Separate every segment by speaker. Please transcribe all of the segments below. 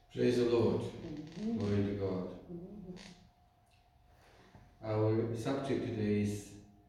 Speaker 1: Praise the Lord. Glory to God. Our subject today is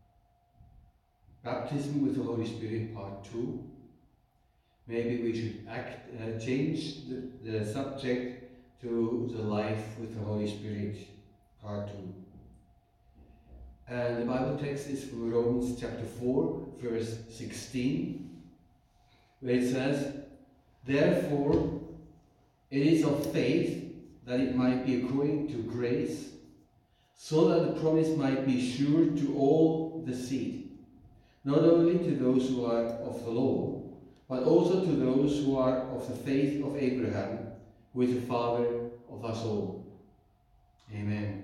Speaker 1: Baptism with the Holy Spirit, Part 2. Maybe we should change the subject to the life with the Holy Spirit, Part 2. And the Bible text is from Romans chapter 4, verse 16, where it says, "Therefore, it is of faith that it might be according to grace, so that the promise might be sure to all the seed, not only to those who are of the law, but also to those who are of the faith of Abraham, who is the father of us all." Amen.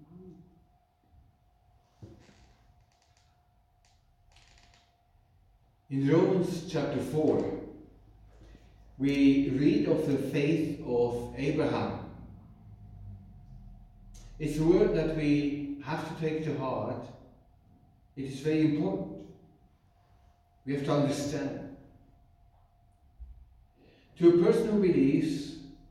Speaker 1: In Romans chapter 4, we read of the faith of Abraham. It's a word that we have to take to heart. It is very important. We have to understand. To a person who believes,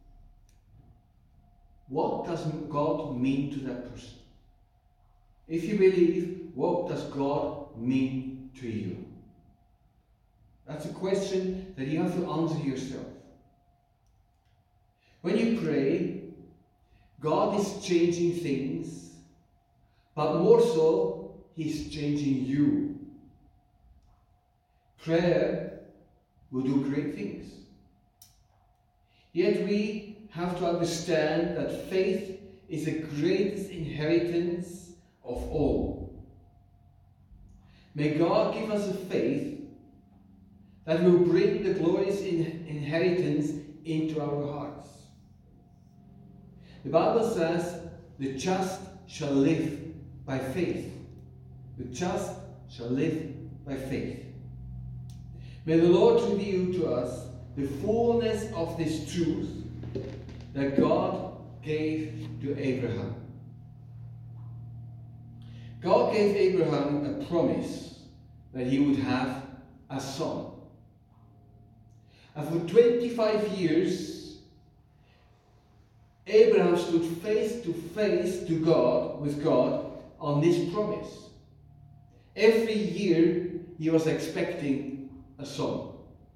Speaker 1: what does God mean to that person? If you believe, what does God mean to you? That's a question that you have to answer yourself. When you pray, God is changing things, but more so, He's changing you. Prayer will do great things. Yet we have to understand that faith is the greatest inheritance of all. May God give us a faith that will bring the glorious inheritance into our hearts. The Bible says, "The just shall live by faith." The just shall live by faith. May the Lord reveal to us the fullness of this truth that God gave to Abraham. God gave Abraham a promise that he would have a son. And for 25 years, Abraham stood face to face with God on this promise. Every year he was expecting a son.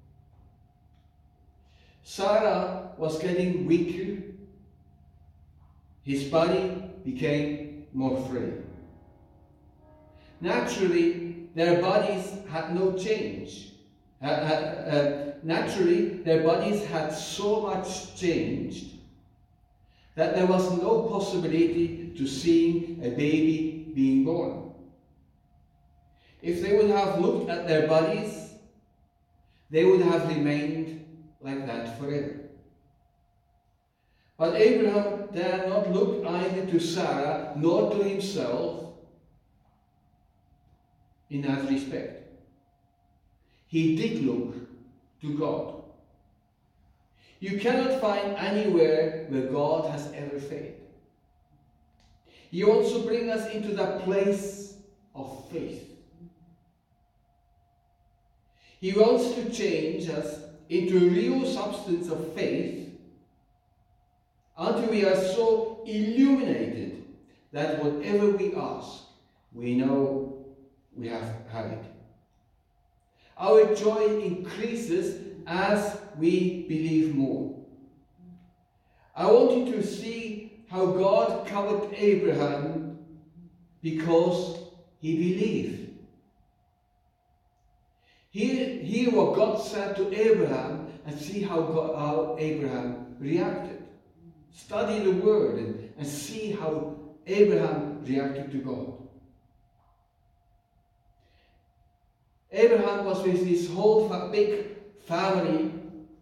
Speaker 1: Sarah was getting weaker. His body became more frail. Naturally, their bodies had no change. Naturally, their bodies had so much changed that there was no possibility to seeing a baby being born. If they would have looked at their bodies, they would have remained like that forever. But Abraham dared not look either to Sarah nor to himself in that respect. He did look to God. You cannot find anywhere where God has ever failed. He wants to bring us into that place of faith. He wants to change us into a real substance of faith until we are so illuminated that whatever we ask, we know we have it. Our joy increases as we believe more. I want you to see how God covered Abraham because he believed. Hear what God said to Abraham and see how Abraham reacted. Study the Word and see how Abraham reacted to God. Abraham was with his whole big family.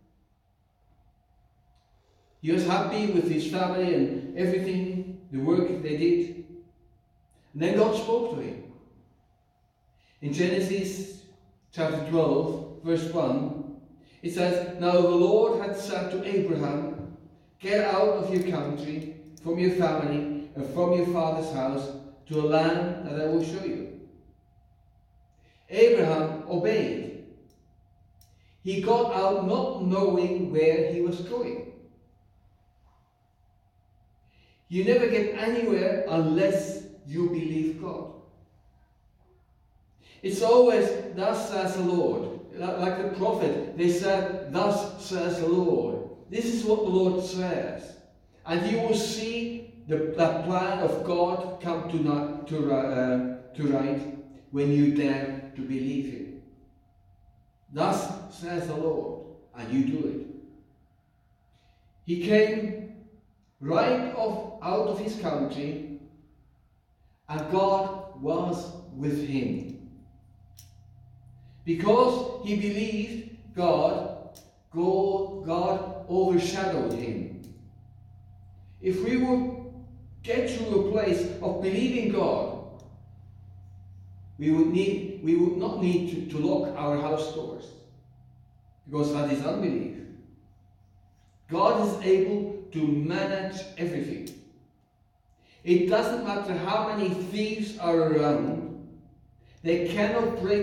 Speaker 1: He was happy with his family and everything, the work they did. And then God spoke to him. In Genesis chapter 12, verse 1, it says, "Now the Lord had said to Abraham, 'Get out of your country, from your family, and from your father's house, to a land that I will show you.' Abraham obeyed. He got out not knowing where he was going. You never get anywhere unless you believe God. It's always, thus says the Lord. Like the prophet, they said, thus says the Lord. This is what the Lord says. And you will see that plan of God come to right when you dare to believe Him. Thus says the Lord, and you do it. He came right out of his country, and God was with him. Because he believed God overshadowed him. If we would get to a place of believing God, we would not need to lock our house doors, because that is unbelief. God is able to manage everything. It doesn't matter how many thieves are around, they cannot break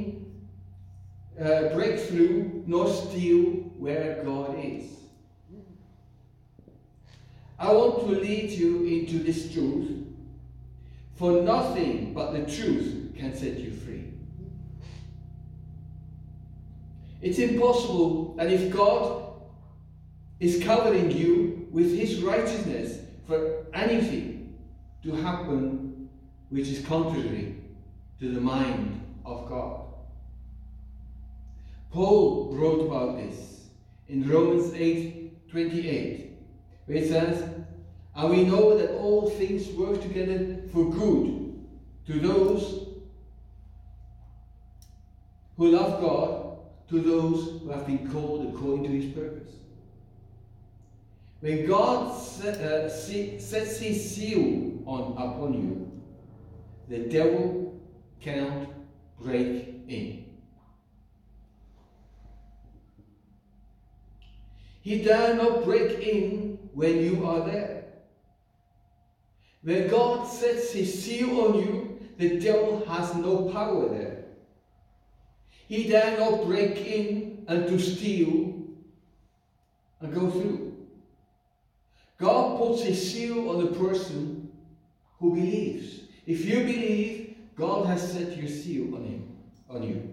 Speaker 1: through, nor steal where God is. I want to lead you into this truth, for nothing but the truth can set you free. It's impossible that if God is covering you with His righteousness, for anything to happen which is contrary to the mind of God. Paul wrote about this in Romans 8:28, where it says, and we know that all things work together for good to those who love God, to those who have been called according to His purpose. When God sets His seal upon you, the devil cannot break in. He dare not break in when you are there. When God sets His seal on you, the devil has no power there. He dare not break in and to steal and go through. God puts His seal on the person who believes. If you believe, God has set your seal on you.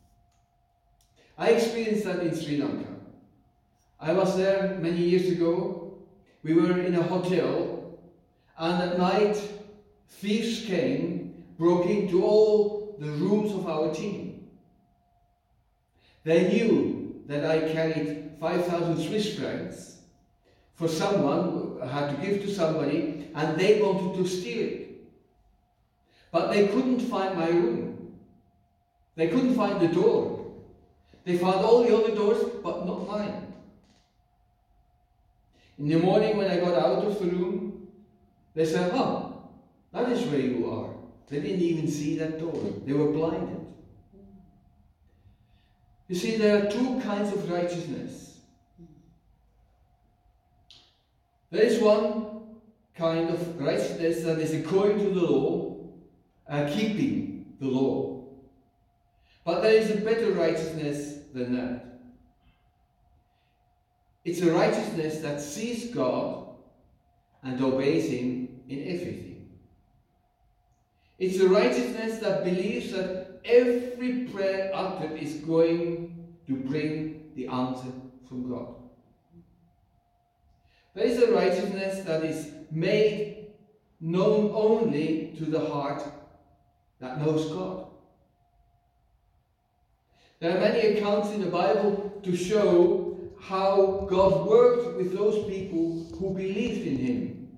Speaker 1: I experienced that in Sri Lanka. I was there many years ago. We were in a hotel, and at night thieves came, broke into all the rooms of our team. They knew that I carried 5,000 Swiss francs for someone, I had to give to somebody, and they wanted to steal it. But they couldn't find my room. They couldn't find the door. They found all the other doors, but not mine. In the morning when I got out of the room, they said, oh, that is where you are. They didn't even see that door. They were blinded. You see, there are two kinds of righteousness. There is one kind of righteousness that is according to the law, keeping the law. But there is a better righteousness than that. It's a righteousness that sees God and obeys Him in everything. It's a righteousness that believes that every prayer uttered is going to bring the answer from God. There is a righteousness that is made known only to the heart that knows God. There are many accounts in the Bible to show how God worked with those people who believed in Him.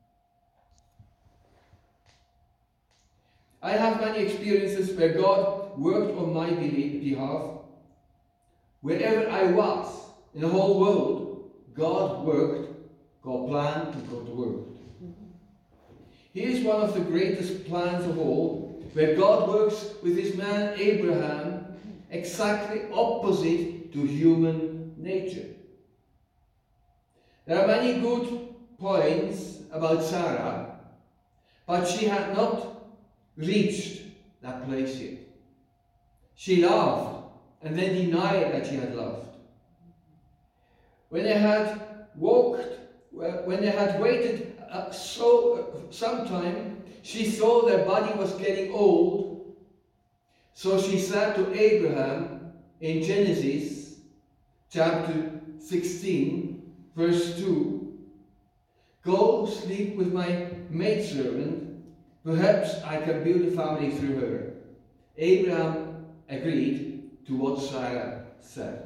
Speaker 1: I have many experiences where God worked on my behalf. Wherever I was in the whole world, God worked, God planned, and God worked. Here is one of the greatest plans of all, where God works with His man Abraham, exactly opposite to human nature. There are many good points about Sarah, but she had not reached that place yet. She loved and then denied that she had loved. When they had waited sometime she saw their body was getting old, so she said to Abraham in Genesis chapter 16, verse 2, "Go sleep with my maidservant, perhaps I can build a family through her." Abraham agreed to what Sarah said.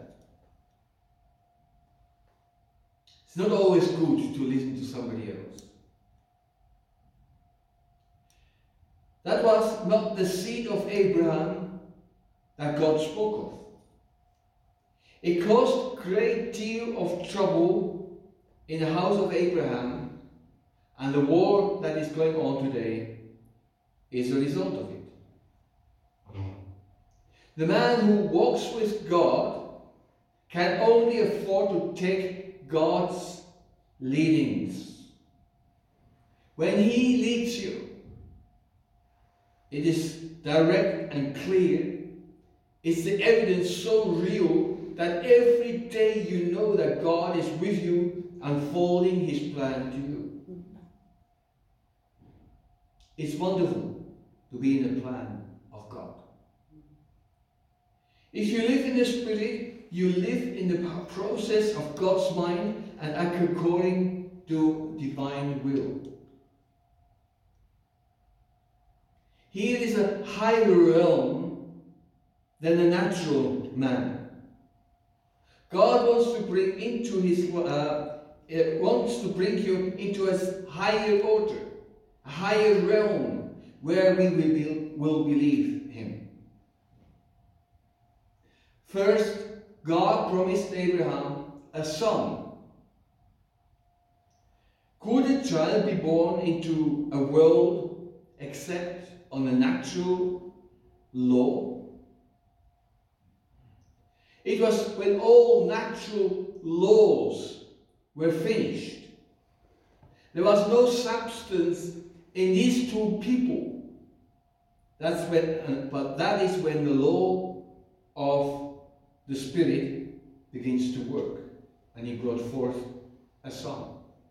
Speaker 1: It's not always good to listen to somebody else. That was not the seed of Abraham that God spoke of. It caused a great deal of trouble in the house of Abraham, and the war that is going on today is a result of it. The man who walks with God can only afford to take God's leadings. When He leads you, it is direct and clear. It's the evidence so real that every day you know that God is with you, unfolding His plan to you. It's wonderful to be in the plan of God. If you live in the Spirit, you live in the process of God's mind and act according to divine will. Here is a higher realm than the natural man. God wants to bring into wants to bring you into a higher order, a higher realm where we will believe Him. First, God promised Abraham a son. Could a child be born into a world except on the natural law? It was when all natural laws were finished. There was no substance in these two people. But that is when the law of the Spirit begins to work, and He brought forth a son.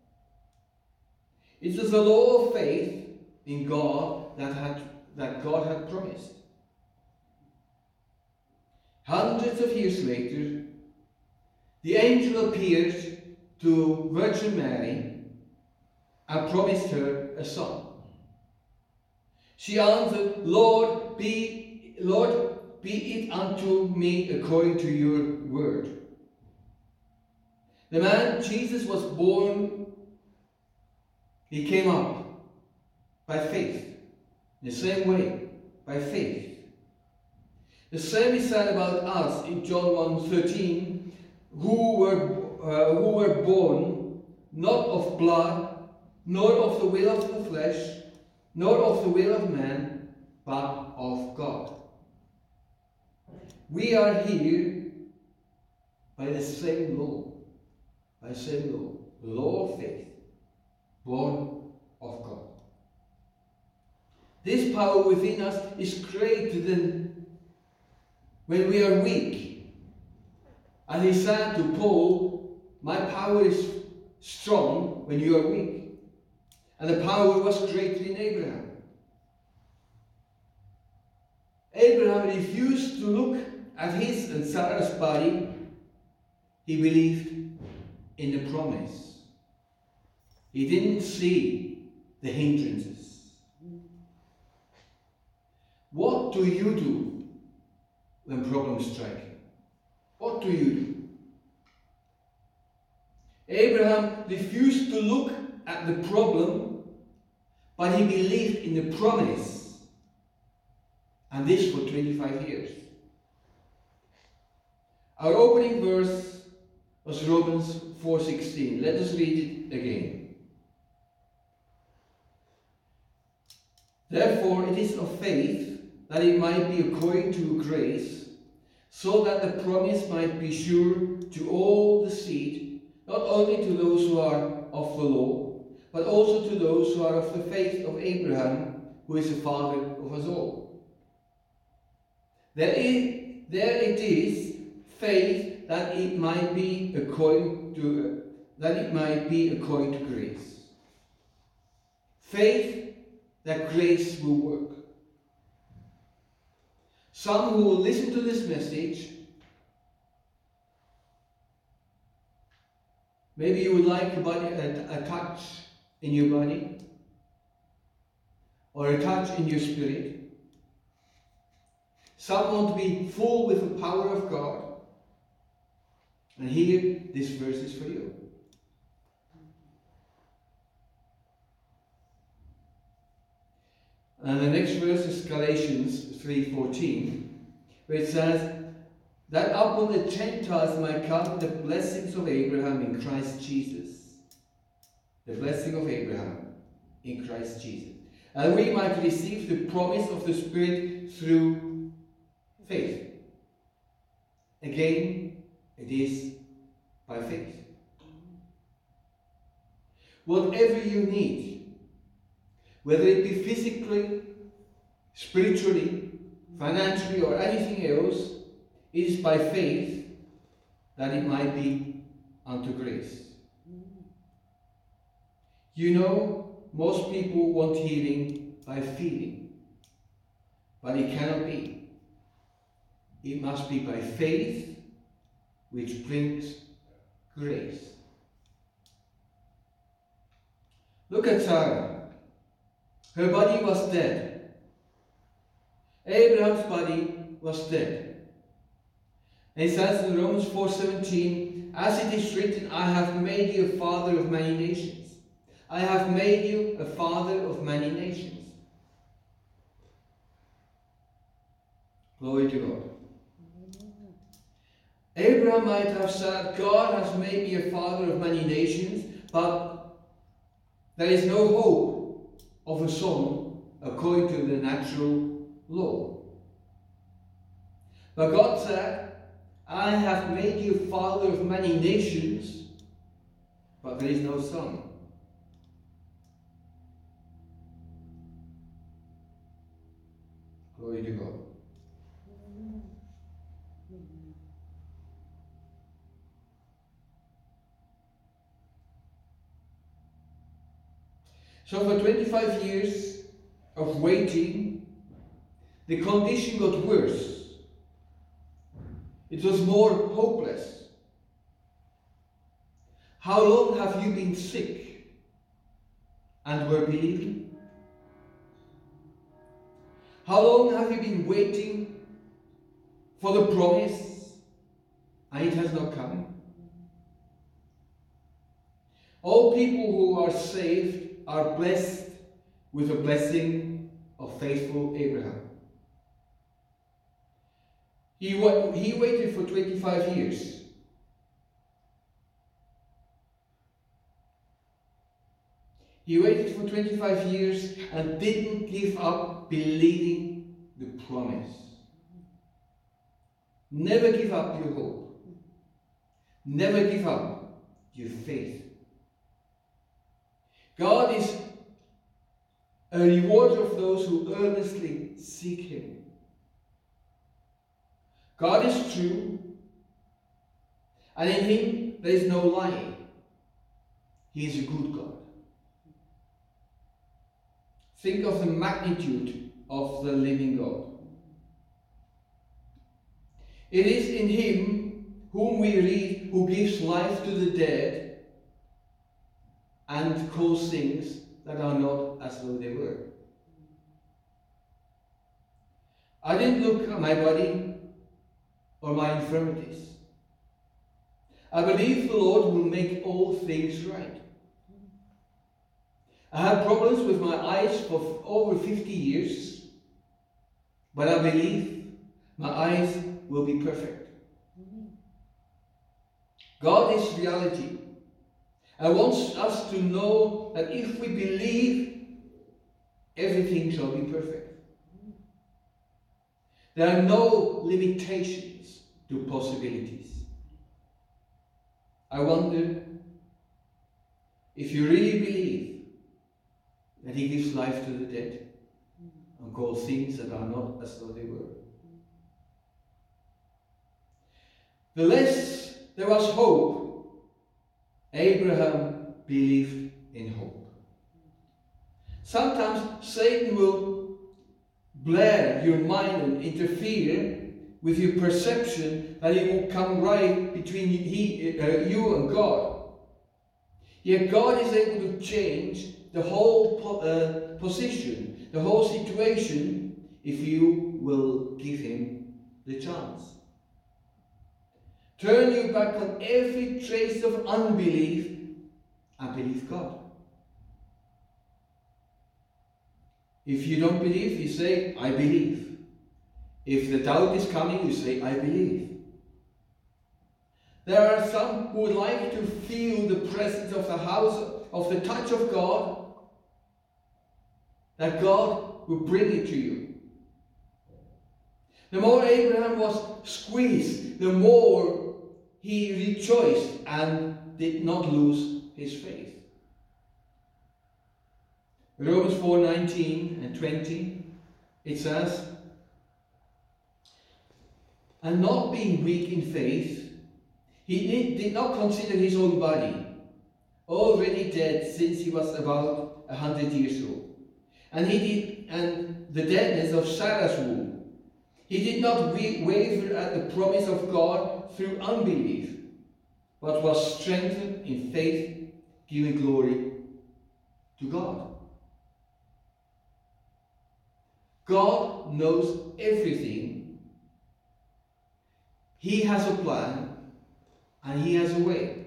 Speaker 1: It was the law of faith in God that God had promised. Hundreds of years later, the angel appeared to Virgin Mary and promised her a son. She answered, Lord, be it unto me according to your word. The man Jesus was born, he came up by faith. In the same way, by faith. The same is said about us in John 1:13, who were born not of blood, nor of the will of the flesh, nor of the will of man, but of God. We are here by the same law, the law of faith, born of God. This power within us is greater than when we are weak. And he said to Paul, my power is strong when you are weak. And the power was greater in Abraham. Abraham refused to look at his and Sarah's body. He believed in the promise. He didn't see the hindrances. What do you do when problems strike? What do you do? Abraham refused to look at the problem, but he believed in the promise. And this for 25 years. Our opening verse was Romans 4:16. Let us read it again. Therefore it is of faith, that it might be according to grace, so that the promise might be sure to all the seed, not only to those who are of the law, but also to those who are of the faith of Abraham, who is the father of us all. There it is, faith, that it might be according to grace. Faith that grace will work. Some who will listen to this message, maybe you would like a touch in your body, or a touch in your spirit. Some want to be full with the power of God. And here, this verse is for you. And the next verse is Galatians 3:14, where it says, that upon the Gentiles might come the blessings of Abraham in Christ Jesus. The blessing of Abraham in Christ Jesus. And we might receive the promise of the Spirit through faith. Again, it is by faith. Whatever you need, whether it be physically, spiritually, financially, or anything else, it is by faith that it might be unto grace. You know, most people want healing by feeling, but it cannot be. It must be by faith, which brings grace. Look at Sarah. Her body was dead. Abraham's body was dead. And it says in Romans 4:17, as it is written, I have made you a father of many nations. I have made you a father of many nations. Glory to God. Abraham might have said, God has made me a father of many nations, but there is no hope of a son according to the natural law. But God said, I have made you father of many nations, but there is no son. Glory to God. So for 25 years of waiting, the condition got worse. It was more hopeless. How long have you been sick and were believing? How long have you been waiting for the promise and it has not come? All people who are saved are blessed with the blessing of faithful Abraham. He waited for 25 years. He waited for 25 years and didn't give up believing the promise. Never give up your hope. Never give up your faith. God is a rewarder of those who earnestly seek Him. God is true, and in Him there is no lying. He is a good God. Think of the magnitude of the living God. It is in Him whom we read, who gives life to the dead and calls things that are not as though they were. I didn't look at my body or my infirmities. I believe the Lord will make all things right. I had problems with my eyes for over 50 years, but I believe my eyes will be perfect. God is reality and wants us to know that if we believe, everything shall be perfect. There are no limitations to possibilities. I wonder if you really believe that He gives life to the dead and calls things that are not as though they were. The less there was hope, Abraham believed in hope. Sometimes Satan will blare your mind and interfere with your perception that he will come right between you and God. Yet God is able to change the whole position, the whole situation, if you will give him the chance. Turn your back on every trace of unbelief and believe God. If you don't believe, you say, I believe. If the doubt is coming, you say, I believe. There are some who would like to feel the presence of the house, of the touch of God, that God will bring it to you. The more Abraham was squeezed, the more he rejoiced and did not lose his faith. Romans 4:19 and 20, it says, and not being weak in faith, he did not consider his own body already dead since he was about 100 years old, and the deadness of Sarah's womb. He did not waver at the promise of God through unbelief, but was strengthened in faith, giving glory to God. God knows everything. He has a plan and he has a way.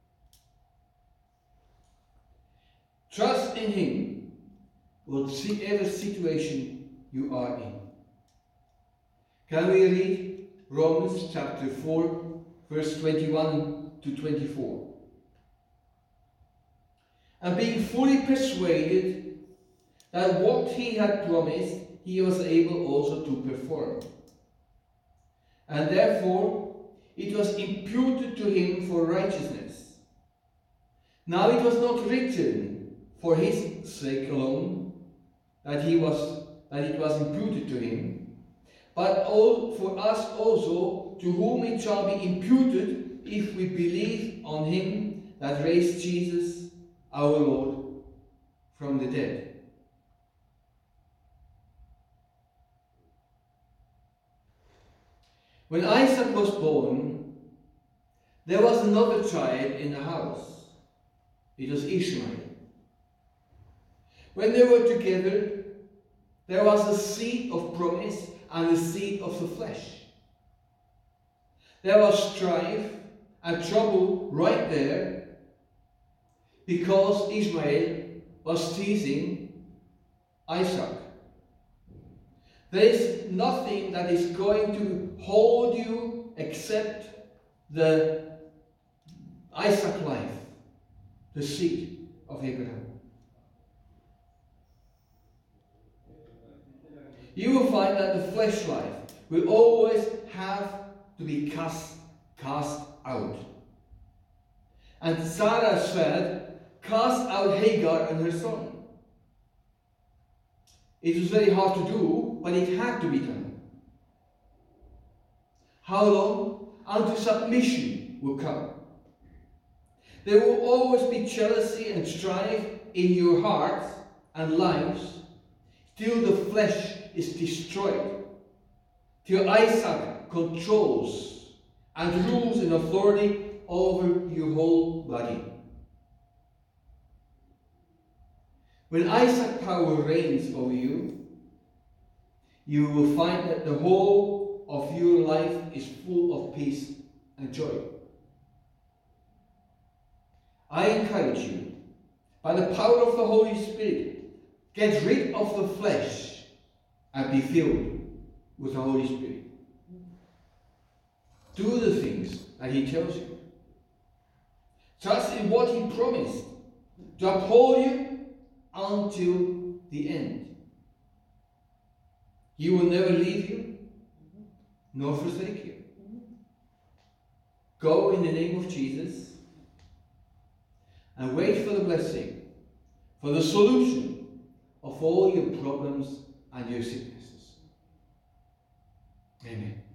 Speaker 1: Trust in him, whatever situation you are in. Can we read Romans chapter 4, verse 21 to 24? And being fully persuaded that what he had promised, he was able also to perform. And therefore, it was imputed to him for righteousness. Now it was not written for his sake alone that it was imputed to him, but for us also, to whom it shall be imputed if we believe on him that raised Jesus our Lord from the dead. When Isaac was born, there was another child in the house. It was Ishmael. When they were together, there was a seed of promise and a seed of the flesh. There was strife and trouble right there because Ishmael was teasing Isaac. There is nothing that is going to hold you except the Isaac life, the seed of Abraham. You will find that the flesh life will always have to be cast out. And Sarah said, cast out Hagar and her son. It was very hard to do, but it had to be done. How long? Until submission will come. There will always be jealousy and strife in your hearts and lives till the flesh is destroyed, till Isaac controls and rules in authority over your whole body. When Isaac's power reigns over you, you will find that the whole of your life is full of peace and joy. I encourage you, by the power of the Holy Spirit, get rid of the flesh and be filled with the Holy Spirit. Do the things that he tells you. Trust in what he promised to uphold you until the end. He will never leave you nor forsake you. Go in the name of Jesus and wait for the blessing, for the solution of all your problems and your sicknesses. Amen.